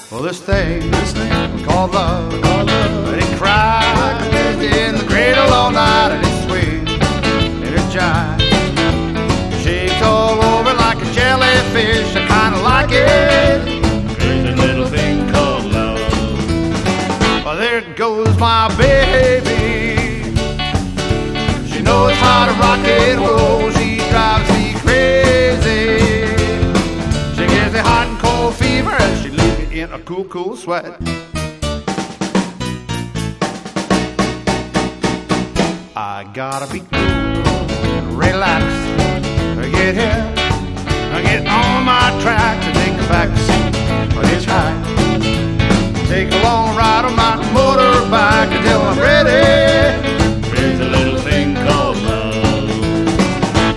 Well, this thing called love, it cries in the cradle all night, and it swings and it jives, shakes all over like a jellyfish. I kinda like it, Crazy little thing called love. well, there goes my baby. She knows how to rock and roll. She drives me crazy. She gives me hot and cold fever, and she leaves me in a cool, cool sweat. I gotta be cool and relax, get here